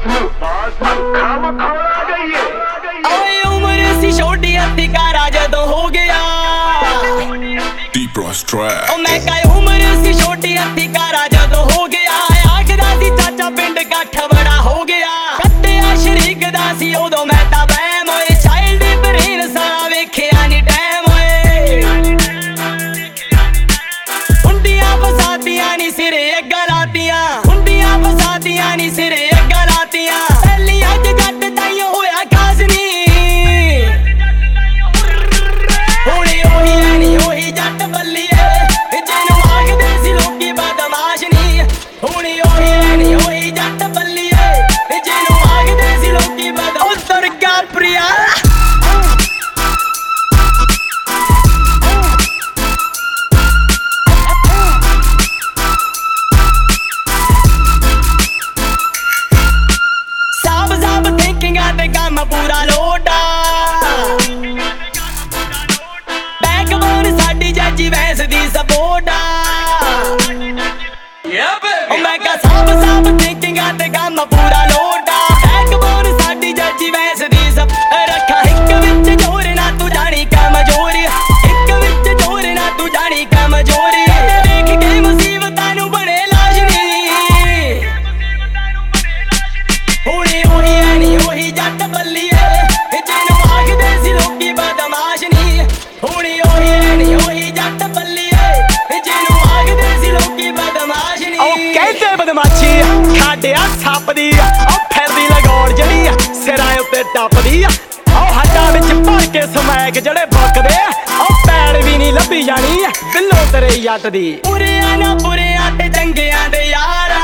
ਓਏ ਉਮਰ ਸੀ ਛੋਟੀ ਹੱਥੀ ਕਾਰਾ ਜਦੋਂ ਹੋ ਗਿਆ ਓ ਮੈਂ ਕਹੇ ਉਮਰ ਸੀ ਛੋਟੀ ਹੱਥੀ ਕਾਰਾ ਜਦੋਂ ਹੋ ਗਿਆ ਆਖਦਾ ਸੀ ਚਾਚਾ ਪਿੰਡ ਗੱਠ ਬੜਾ ਹੋ ਗਿਆ ਕੱਟਿਆ ਸ਼ਰੀਕ ਦਾ ਸੀ ਉਦੋਂ ਮੈਂ ਤਾਂ ਵਹਿਮ ਓਏ ਚਾਈਲਡ ਬ੍ਰੇਨ ਸਾਰਾ ਵੇਖਿਆ ਨੀ ਟਾਈਮ ਓਏ ਹੁੰਡੀਆਂ ਫਸਾਦੀਆਂ ਨੀ ਸਿਰੇ ਅੱਗਾ ਲਾਤੀਆਂ ਹੁੰਡੀਆਂ ਫਸਾਦੀਆਂ ਨੀ ਸਿਰੇ ਅੱਗਾ ਲਾਤੀਆਂ ਪਹਿਲੀ ਅੱਜ ਜੱਟ ਤਾਈਓ ਹੋਇਆ ਖਾਸ ਨੀ ਹੁਣੇ ਉਹੀ ਐਨੀ ਉਹੀ ਜੱਟ ਬੱਲੀਏ ਜਿਹਨੂੰ ਆਖਦੇ ਸੀ ਲੋਕੀ ਬਦਮਾਸ਼ ਨੀ ਹੁਣੇ ਉਹੀ ਐਨੀ ਉਹੀ ਜੱਟ ਬੱਲੀਏ ਜਿਹਨੂੰ ਆਖਦੇ ਸੀ ਲੋਕੀ ਬਦਮਾਸ਼ ਦੁਰਗਾ ਪ੍ਰਿਆ ਤੇ ਕੰਮ ਪੂਰਾ ਲੋਟਾ ਬੈਕਬੋਨ ਸਾਡੀ ਜੱਜੀ ਵੈਸ ਦੀ ਸਪੋਰਟਾ ਓ ਮੈਂ ਕਹਾਂ ਸਭ ਥਿੰਕਿੰਗਾਂ ਤੇ ਕੰਮ ਪੂਰਾ ਲੋਟਾ ਬੈਕਬੋਨ ਸਾਡੀ ਜੱਜੀ ਵੈਸ ਦੀ ਰੱਖਾ ਇੱਕ ਵਿੱਚ ਜੋਰ ਨਾ ਤੂੰ ਜਾਣੀ ਕਮਜ਼ੋਰ ਇੱਕ ਵਿੱਚ ਜੋਰ ਨਾ ਤੂੰ ਜਾਣੀ ਕਮਜ਼ੋਰ ਦੇਖ ਕੇ ਮੁਸੀਬਤਾਂ ਨੂੰ ਬਣੇ ਲਾਜ਼ਮੀ ਹੁਣੇ ਉਹੀ ਐਨੀ ਉਹੀ ਜੱਟ ਬੱਲੀਏ ਜਿਹਨੂੰ ਆਖਦੇ ਸੀ ਲੋਕੀ ਬਦਮਾਸ਼ ਨੀ ਹੁਣੇ ਉਹੀ ਐਨੀ ਉਹੀ ਜੱਟ ਬੱਲੀਏ ਜਿਹਨੂੰ ਆਖਦੇ ਸੀ ਲੋਕੀ ਬਦਮਾਸ਼ ਨੀ ਉਹ ਕਹਿੰਦੇ ਬਦਮਾਸ਼ੀ ਖਾਡਿਆ ਛਾਪਦੀ ਉਹ ਫਿਰਦੀ ਲਗਾਉਣ ਜਿਹੜੀ ਸਿਰਾਂ ਉੱਤੇ ਟੱਪਦੀ ਉਹ ਹੱਡਾਂ ਵਿੱਚ ਭਰ ਕੇ ਸਮੈਕ ਜਿਹੜੇ ਬੁੱਕਦੇ ਉਹ ਪੈੜ ਵੀ ਨਹੀਂ ਲੱਭੀ ਜਾਣੀ ਬਿੱਲੋ ਤੇਰੇ ਜੱਟ ਦੀ ਪੁਰਿਆਂ ਨਾ ਪੁਰਿਆਂ ਤੇ ਚੰਗਿਆਂ ਦੇ ਯਾਰਾ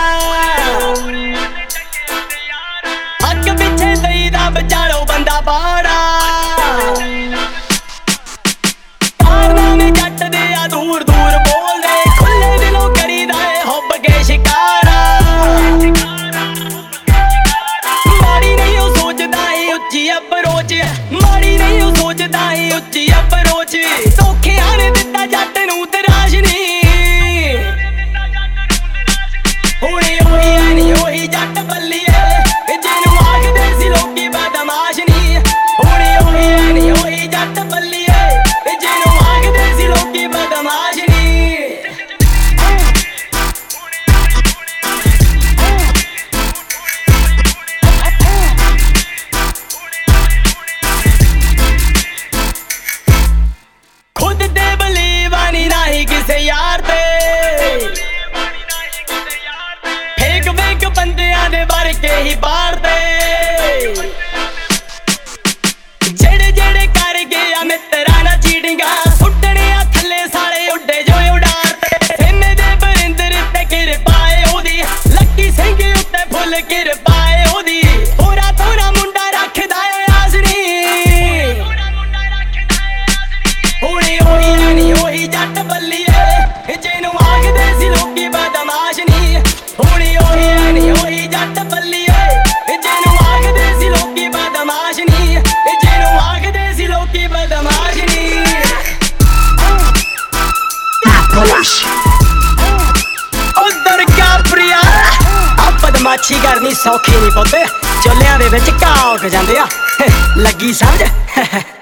ਹੱਕ ਪਿੱਛੇ ਦਈਦਾ ਵਿਚਾਲੋ ਬੰਦਾ ਬਾੜਾ ਕਾਰਨਾਮੇ ਜੱਟ ਦੇ ਆ ਦੂਰ ਦੂਰ ਬੋਲਦੇ ਖੁੱਲੇ ਦਿਲੋਂ ਕਰੀਦਾ ਏ ਹੁੱਬ ਕੇ ਸ਼ਿਕਾਰਾ ਮਾੜੀ ਨਹੀਂ ਉਹ ਸੋਚਦਾ ਏ ਉੱਚੀ ਅਪਰੋਚ ਮਾੜੀ ਨਹੀਂ ਉਹ ਸੋਚਦਾ ਏ ਉੱਚੀ ਅਪਰੋਚ ਧੋਖਿਆਂ ਨੇ ਦਿੱਤਾ ਜੱਟ ਨੂੰ ਤਰਾਸ਼ ਨੀ ਹੁਣੇ ਉਹੀ ਐਨੀ ਉਹੀ ਜੱਟ ਬੱਲੀਏ ਜਿਹਨੂੰ ਆਖਦੇ ਸੀ ਲੋਕੀ ਬਦਮਾਸ਼ ਨੀ ਹੁਣੇ ਉਹੀ ਐਨੀ ਉਹੀ ਜੱਟ ਬੱਲੀਏ ਜਿਹਨੂੰ ਆਖਦੇ ਸੀ ਲੋਕੀ ਬਦਮਾਸ਼ ਨੀ ਖੁਦ ਤੇ ਬਲੀਵ ਨੀ ਨਹੀਂ ਕਿਸੇ ਯਾਰ ਤੇ ਫੇਕ ਬੰਦਿਆਂ ਦੇ ਵਰ ਕੇ ਹੀ ਬਾਰਦੇ ਜਿਹੜੇ ਕਰ ਗਏ ਆ ਮਿੱਤਰਾਂ ਨਾਲ ਚੀਟਿੰਗਾਂ ਸੁੱਟਣੇ ਆ ਥੱਲੇ ਸਾਲੇ ਉੱਡੇ ਜੋ ਉਡਾਰਦੇ ਸਿੰਮੇ ਦੇ ਬਰਿੰਦਰ ਤੇ ਕਿਰਪਾਏ ਉਹਦੀ ਲੱਕੀ ਸਿੰਘ ਉੱਤੇ ਫੁੱਲ ਕਿਰਪਾਏ ਉਹਦੀ ਥੋੜਾ ਮੁੰਡਾ ਰੱਖਦਾ ਏ ਆਸਨੀ ਹੁਣੇ ਉਹੀ ਐਨੀ ਉਹੀ ਜੱਟ ਬੱਲੀਏ ਜਿਹਨੂੰ ਆਖਦੇ ਸੀ ਲੋਕੀ ਬਦਮਾਸ਼ ਨੀ ਹੁਣੇ ਉਹੀ ਐਨੀ ਉਹੀ ਜੱਟ ਬੱਲੀਏ ਜਿਹਨੂੰ ਆਖਦੇ ਸੀ ਲੋਕੀ ਬਦਮਾਸ਼ ਨੀ ਜਿਹਨੂੰ ਆਖਦੇ ਸੀ ਲੋਕੀ ਬਦਮਾਸ਼ ਨੀ ਓ ਦੁਰਗਾ ਪ੍ਰਿਆ ਆ ਬਦਮਾਸ਼ੀ ਕਰਨੀ ਸੌਖੀ ਨਹੀਂ ਪੁੱਤ ਚੁੱਲ੍ਹਿਆਂ ਦੇ ਵਿੱਚ ਘਾਕ ਜਾਂਦੇ ਆ ਲੱਗੀ ਸਮਝ